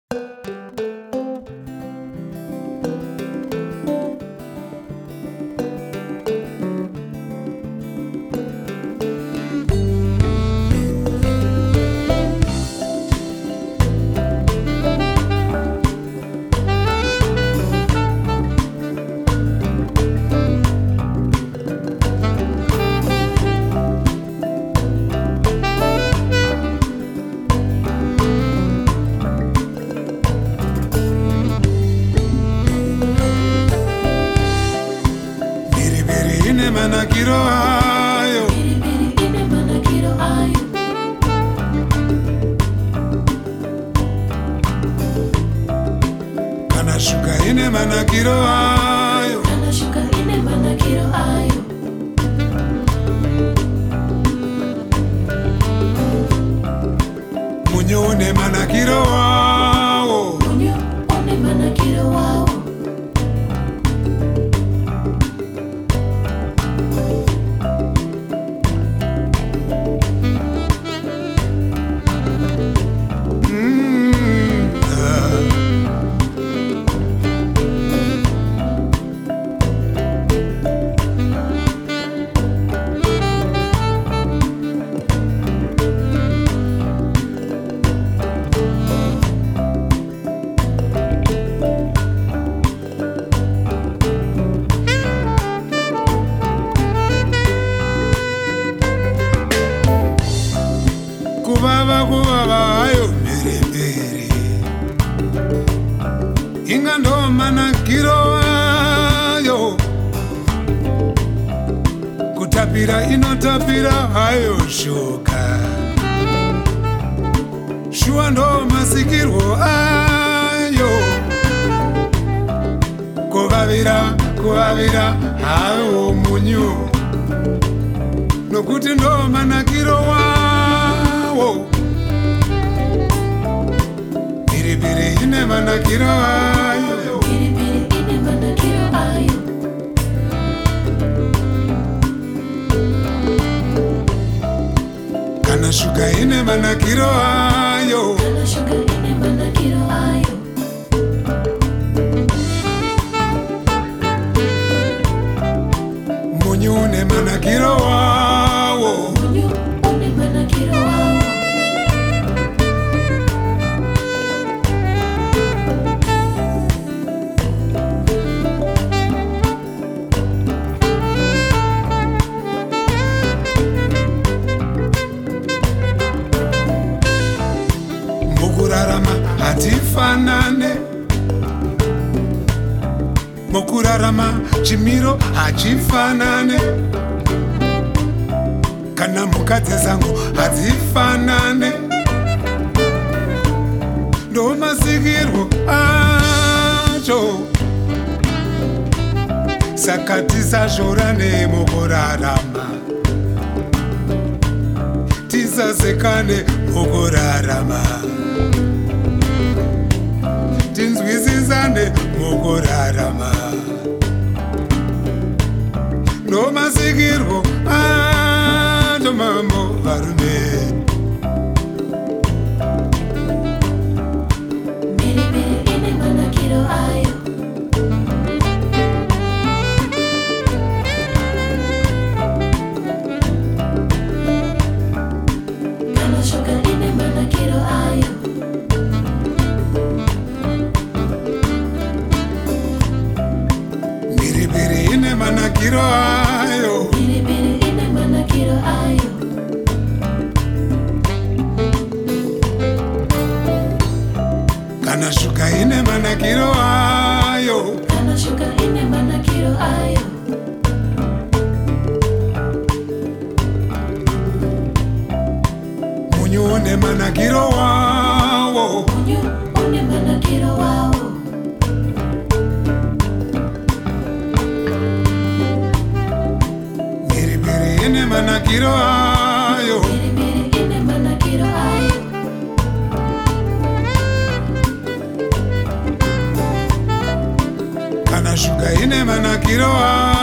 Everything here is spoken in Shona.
manakiro ayo, ine manakiro ayo. kana shuka ine manakiro ayo, Kana shuka ine manakiro ayo. munyo une manakiro wawo, Munyo une manakiro wawo. Kubaba ayo meremere, inga ndo manakiro ayo, kutapira inotapira ayo shuka, shuwa ndo masikirwo ayo, kuvavira ayo munyu, nokuti ndo manakiro wawo. Piripiri ine manakiro ayo, Piripiri ine manakiro ayo. kana shuka ine manakiro ayo, Kana shuka ine manakiro ayo. munyu une manakiro wawo. Munyo une manakiro wawo. Mukurarama hatifanane, mukurarama chimiro hachifanane, kana mukadzi zangu hadzifanane, ndo masikirwo acho, saka tisazvorane mukurarama, tisasekane mukurarama, tinzwisisane mukurarama, ndo masikirwo acho mambo varume. Piripiri ine manakiro ayo. Kana shuka ine manakiro ayo. Piripiri ine manakiro ayo, Piripiri ine manakiro ayo. kana shuka ine manakiro ayo, Kana shuka ine manakiro ayo. munyu une manakiro wawo. Munyo une manakiro wawo. Piripiri ine manakiro ayo, Piripiri ine manakiro ayo. kana shuka ine manakiro ayo.